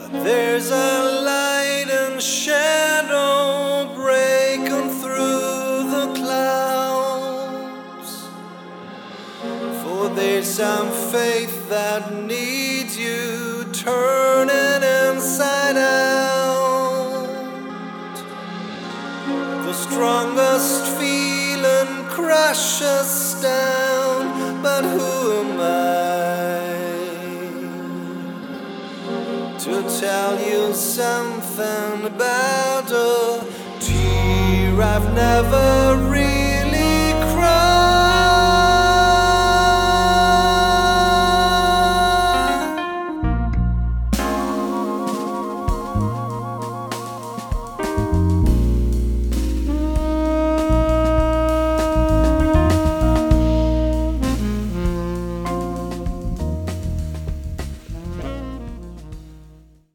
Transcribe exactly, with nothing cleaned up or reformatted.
There's a light and shadow breaking through the clouds, for there's some faith that needs you turning inside out. The strongest feeling crushes down, but who am I to tell you something about a tear I've never read?